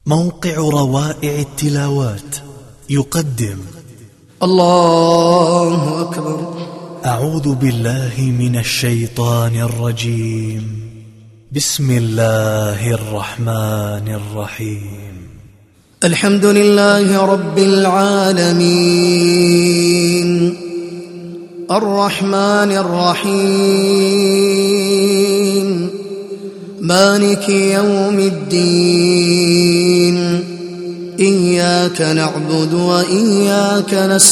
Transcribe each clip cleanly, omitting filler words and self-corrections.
موقع روائع التلاوات يقدم الله أكبر. أعوذ بالله من الشيطان الرجيم. بسم الله الرحمن الرحيم. الحمد لله رب العالمين الرحمن الرحيم مالك يوم الدين إياك نعبد وإياك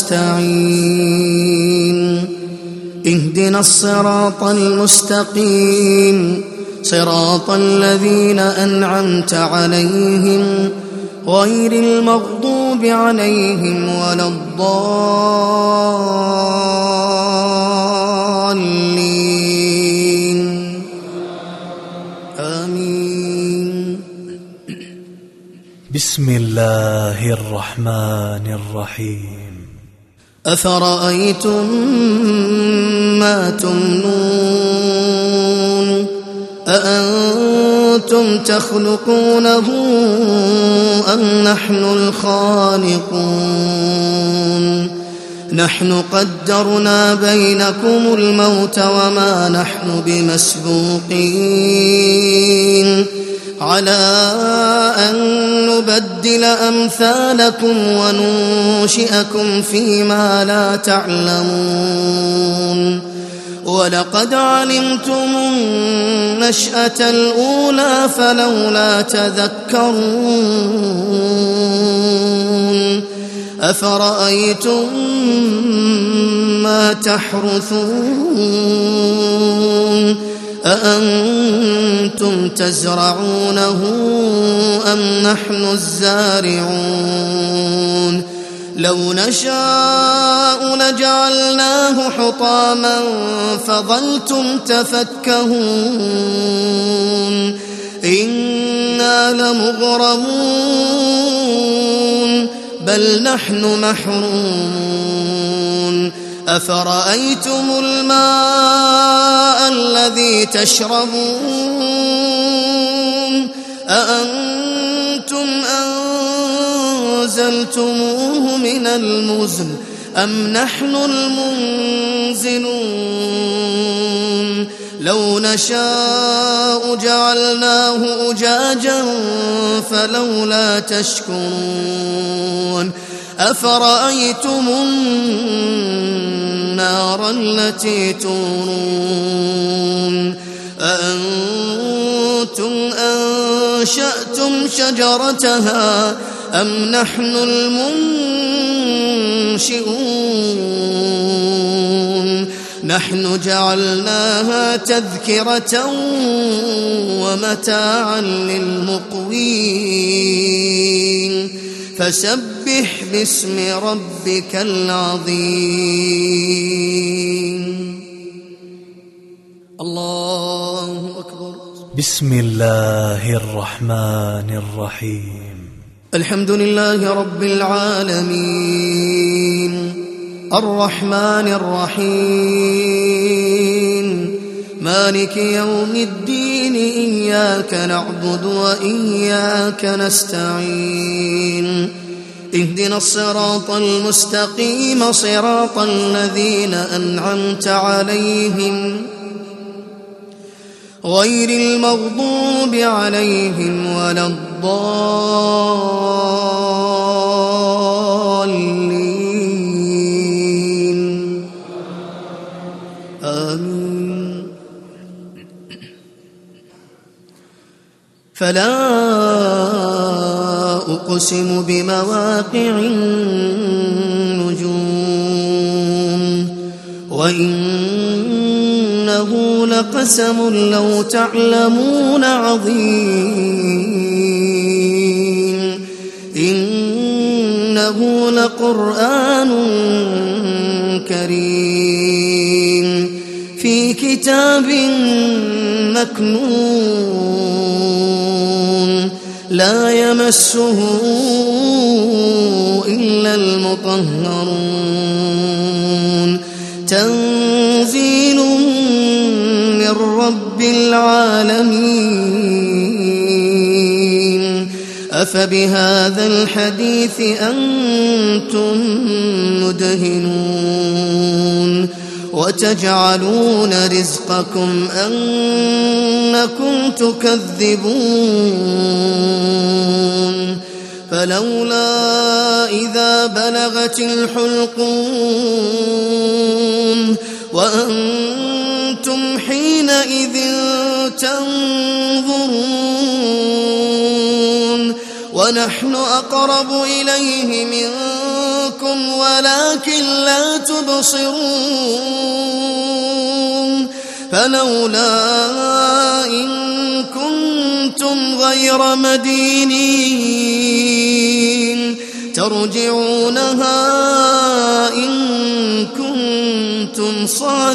نستعين اهدنا الصراط المستقيم صراط الذين أنعمت عليهم غير المغضوب عليهم ولا الضالين آمين. بسم الله الرحمن الرحيم. أفرأيتم ما تمنون أأنتم تخلقونه أم نحن الخالقون نحن قدرنا بينكم الموت وما نحن بمسبوقين على أن نبدل أمثالكم وننشئكم فيما لا تعلمون ولقد علمتم النشأة الأولى فلولا تذكرون أفرأيتم ما تحرثون أأنتم تزرعونه أم نحن الزارعون لو نشاء لجعلناه حطاما فظلتم تفكهون إنا لمغرمون بل نحن محرومون أفرأيتم الماء الذي تشربون أأنتم أنزلتموه من المزن أم نحن المنزلون لو نشاء جعلناه أجاجا فلولا تشكرون أفرأيتم النار التي تورون أأنتم أنشأتم شجرتها أم نحن المنشئون نحن جعلناها تذكرة ومتاعا للمقوين فسبح باسم ربك العظيم. الله أكبر. بسم الله الرحمن الرحيم. الحمد لله رب العالمين الرحمن الرحيم مالك يوم الدين إياك نعبد وإياك نستعين اهدنا الصراط المستقيم صراط الذين أنعمت عليهم غير المغضوب عليهم ولا الضالين آمين. فلا أقسم بمواقع النجوم وإنه لقسم لو تعلمون عظيم إنه لقرآن كريم في كتاب مكنون لا يمسه إلا المطهرون تنزيل من رب العالمين أفبهذا الحديث أنتم مدهنون وتجعلون رزقكم أنكم تكذبون فلولا إذا بلغت الحلقوم وأنتم حينئذ تنظرون ونحن أقرب إليه منكم ولكن لا تبصرون فلولا إن كنتم غير مدينين ترجعونها إن كنتم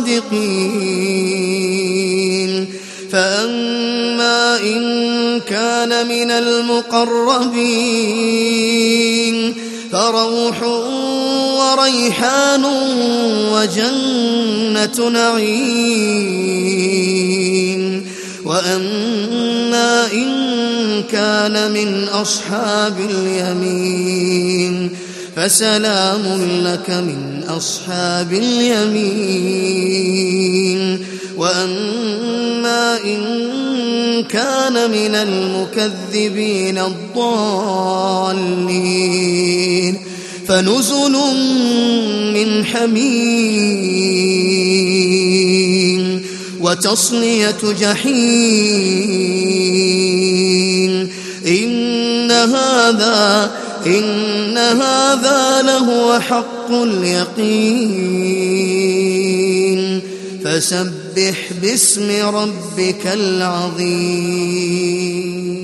صادقين فأما إن كان من المقربين فروح وريحان وجنة نعيم وأما إن كان من أصحاب اليمين فسلام لك من أصحاب اليمين وأما إن كان من المكذبين الضالين فنزل من حميم وتصلية جحيم إن هذا لهو حق اليقين فسبح باسم ربك العظيم.